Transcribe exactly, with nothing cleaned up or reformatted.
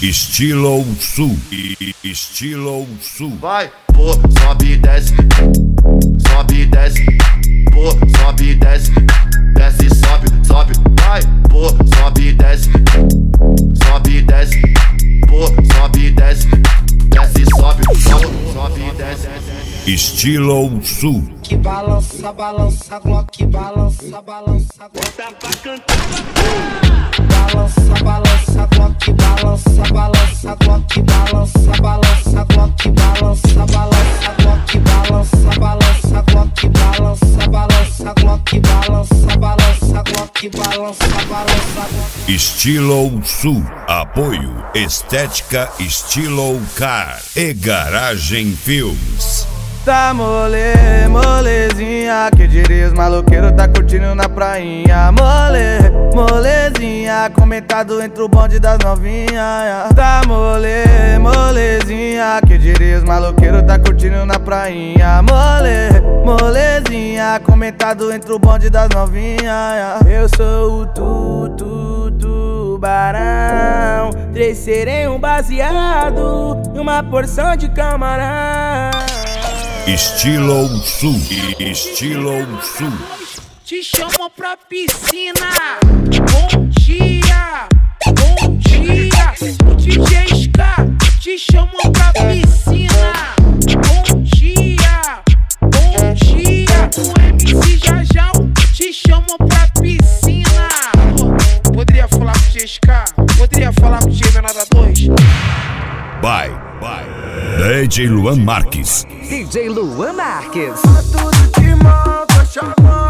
Estilo Sul, Estilo Sul. Vai, pô, sobe e desce, sobe e desce, pô, sobe e desce, desce e sobe, sobe. Vai, pô, sobe e desce, sobe e desce, pô, sobe e desce, desce e sobe, sobe, sobe e desce. Estilo Sul. Que balança, balança, Glock, balança, balança, bota pra cantar. Balança, balança, Glock, balança, balança, Glock, balança, balança, Glock, balança, balança, Glock, balança, balança, Glock, balança, balança, Glock, balança, balança, Glock, balança, balança. Estilo Sul. Apoio Estética Estilo Car e Garagem Filmes. Tá mole, molezinha, que diria os maloqueiros tá curtindo na prainha. Mole, molezinha, comentado entre o bonde das novinhas. Tá mole, molezinha, que diria os maloqueiros tá curtindo na prainha. Mole, molezinha, comentado entre o bonde das novinhas. Eu sou o tutu, tubarão, três serem um baseado e uma porção de camarão. Estilo Sul, Estilo Sul. Te chamo pra piscina. Bom dia, bom dia. O D J Ska te chamo pra piscina. Bom dia, bom dia. O M C Jajão te chamo pra piscina. Poderia falar com o D J Ska? Poderia falar com o D J Menada dois? Bye, bye. D J Luan Marques. D J Luan Marques. Tudo de mal, tô chamando.